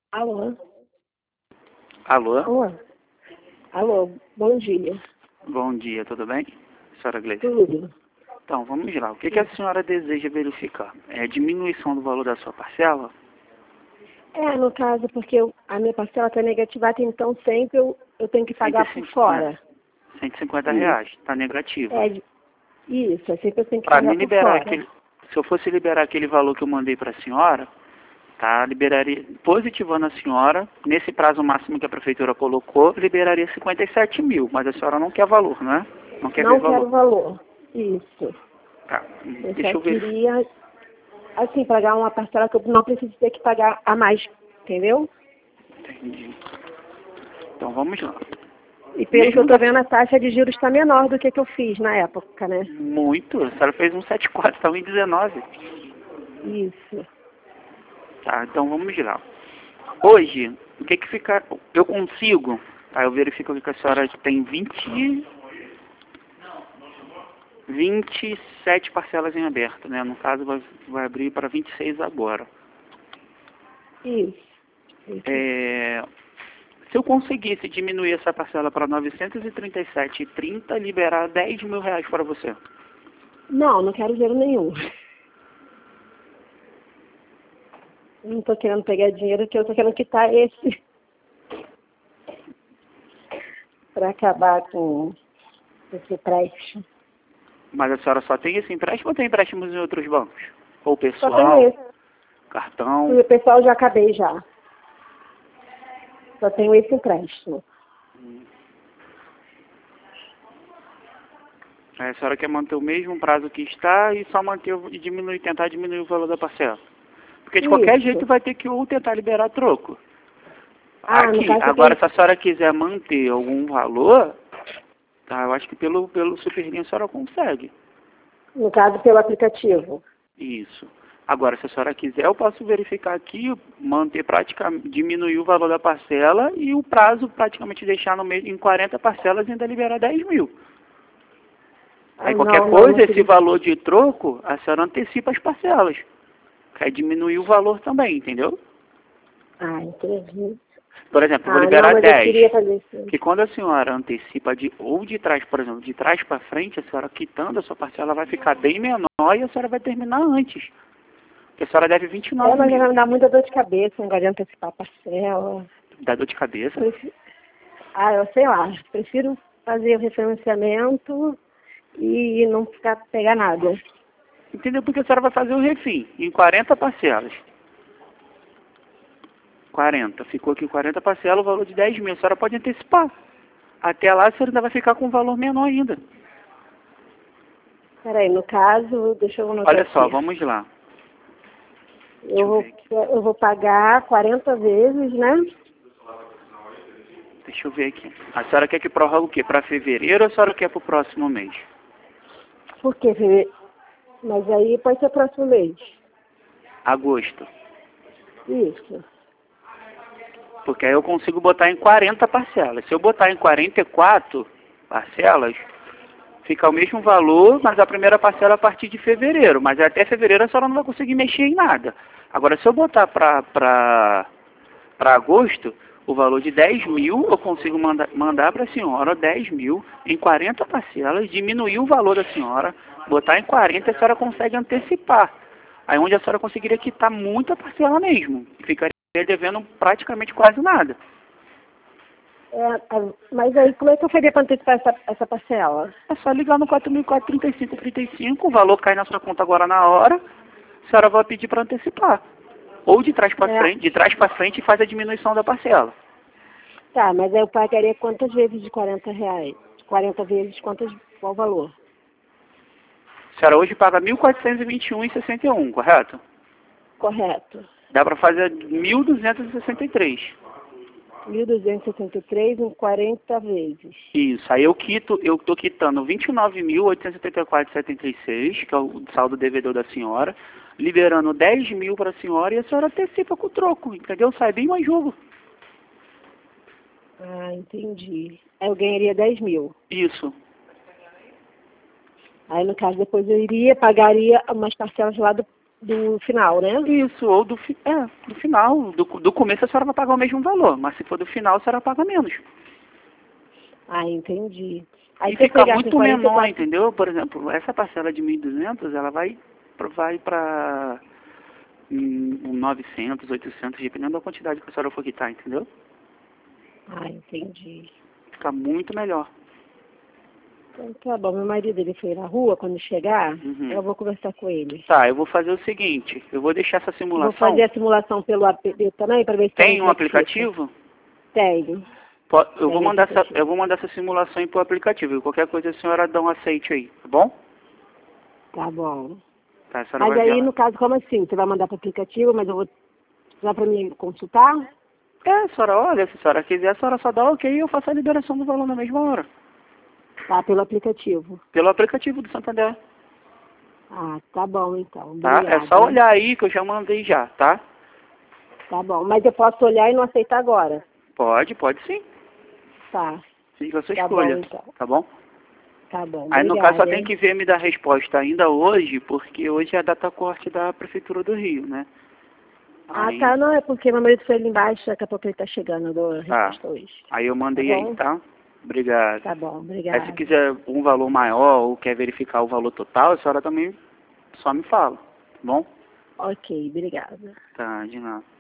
Alô? Alô? Alô? Alô, bom dia. Bom dia, tudo bem? Senhora Gleice. Tudo? Então, vamos lá. O que a senhora deseja verificar? É a diminuição do valor da sua parcela? No caso, porque a minha parcela está negativada, então sempre eu tenho que pagar por 150, fora. R$ 150, está negativo. Isso, é sempre eu tenho que Para pagar me por liberar fora. aquele... Se eu fosse liberar aquele valor que eu mandei para a senhora, tá? Liberaria, positivando a senhora, nesse prazo máximo que a prefeitura colocou, liberaria 57 mil, mas a senhora não quer valor, não é? Não quer ver Não valor. quero valor. Isso. Tá. Eu Deixa só eu ver. queria, assim, pagar uma parcela que eu não preciso ter que pagar a mais, entendeu? Entendi. Então vamos lá. E pelo que eu Mesmo estou vendo, a taxa de juros está menor do que eu fiz na época, né? muito, a senhora fez um 74, está 1,19. Isso. Tá, então vamos lá. Hoje, o que fica... Eu consigo, tá, eu verifico que a senhora tem 27 parcelas em aberto, né? No caso, vai abrir para 26 agora. Isso. Se eu conseguisse diminuir essa parcela para 937,30, liberar 10 mil reais para você. Não quero dinheiro nenhum. Eu não estou querendo pegar dinheiro, que eu estou querendo quitar esse para acabar com esse empréstimo. Mas a senhora só tem esse empréstimo ou tem empréstimos em outros bancos? Ou Só tenho pessoal, esse. cartão? O pessoal já acabei já. Só tenho esse empréstimo. A senhora quer manter o mesmo prazo que está e só manter e tentar diminuir o valor da parcela. Porque de qualquer Isso. jeito vai ter que ou tentar liberar troco. No Aqui, caso eu agora tenho... se a senhora quiser manter algum valor, tá, eu acho que pelo Superlinha a senhora consegue. No caso, pelo aplicativo. Isso. Agora, se a senhora quiser, eu posso verificar aqui, manter praticamente, diminuir o valor da parcela e o prazo praticamente deixar no meio em 40 parcelas e ainda liberar 10 mil. Aí qualquer Não coisa, esse queria... valor de troco, a senhora antecipa as parcelas. Quer diminuir o valor também, entendeu? Entendi. Por exemplo, eu vou Não, liberar mas eu 10. queria fazer isso. Que quando a senhora antecipa ou de trás, por exemplo, de trás para frente, a senhora quitando a sua parcela vai ficar bem menor e a senhora vai terminar antes. Porque a senhora deve 29 Mas mil. vai me dar muita dor de cabeça, negócio de antecipar a parcela. Dá dor de cabeça? Eu sei lá. Prefiro fazer o refinanciamento e não pegar nada. Entendeu? Porque a senhora vai fazer o refim em 40 parcelas. 40. Ficou aqui 40 parcelas, o valor de 10 mil. A senhora pode antecipar. Até lá a senhora ainda vai ficar com um valor menor ainda. Peraí, no caso, deixa eu anotar Olha só, aqui. vamos lá. Eu vou pagar 40 vezes, né? Deixa eu ver aqui. A senhora quer que prorrogue o quê? Para fevereiro ou a senhora quer para o próximo mês? Por quê? Mas aí pode ser próximo mês. Agosto. Isso. Porque aí eu consigo botar em 40 parcelas. Se eu botar em 44 parcelas, fica o mesmo valor, mas a primeira parcela a partir de fevereiro. Mas até fevereiro a senhora não vai conseguir mexer em nada. Agora, se eu botar para agosto, o valor de 10 mil, eu consigo mandar para a senhora 10 mil em 40 parcelas, diminuir o valor da senhora, botar em 40 a senhora consegue antecipar. Aí onde a senhora conseguiria quitar muita parcela mesmo. E ficaria devendo praticamente quase nada. Mas aí como é que eu faria para antecipar essa parcela? É só ligar no 4.435, o valor cai na sua conta agora na hora, a senhora vai pedir para antecipar. Ou de trás para frente faz a diminuição da parcela. Tá, mas aí eu pagaria quantas vezes de 40 reais? 40 vezes, qual o valor? A senhora hoje paga 1.421,61, correto? Correto. Dá para fazer 1.263. 1.263 em 40 vezes. Isso, aí eu tô quitando 29.874,76, que é o saldo devedor da senhora, liberando 10 mil para a senhora e a senhora antecipa com o troco, entendeu? Sai bem mais jogo. Entendi. Aí eu ganharia 10 mil. Isso. Aí, no caso, depois eu pagaria umas parcelas lá do final, né? Isso, ou do final. Do começo a senhora vai pagar o mesmo valor, mas se for do final, a senhora paga menos. Ah, entendi. Aí E se eu fica pegar com muito menor, 44... entendeu? Por exemplo, essa parcela de 1.200, ela vai para 900, 800, dependendo da quantidade que a senhora for quitar, entendeu? Ah, entendi. Fica muito melhor. Então tá bom, meu marido ele foi na rua, quando chegar, Uhum. eu vou conversar com ele. Tá, eu vou fazer o seguinte, eu vou deixar essa Vou simulação. fazer a simulação pelo app também, para ver se Tem um como é que fica. aplicativo? Tenho. Eu vou Tenho mandar aplicativo. eu vou mandar essa simulação aí pro aplicativo. E qualquer coisa a senhora dá um aceite aí, tá bom? Tá bom. Tá, a senhora Mas vai ver aí, lá. no caso, como assim? Você vai mandar para o aplicativo, mas eu vou precisar para me consultar? A senhora olha, se a senhora quiser, a senhora só dá ok e eu faço a liberação do valor na mesma hora. Tá, pelo aplicativo. Pelo aplicativo do Santander, Ah, tá bom então. tá? É Obrigada. só olhar aí que eu já mandei já, tá? Tá bom. Mas eu posso olhar e não aceitar agora? Pode sim. Tá. Fica a sua Tá escolha, bom então. tá bom? Tá bom. Aí no caso só Obrigada, tem hein? que ver me dar resposta ainda hoje, porque hoje é a data corte da Prefeitura do Rio, né? Ah, Aí, tá. Não, é porque meu marido foi ali embaixo, daqui a pouco ele tá chegando, eu dou a tá. resposta hoje. Aí eu Tá mandei aí, bom? tá? Obrigado. Tá bom, Aí se obrigada. quiser um valor maior ou quer verificar o valor total, a senhora também só me fala, tá bom? Ok, obrigada. Tá, de nada.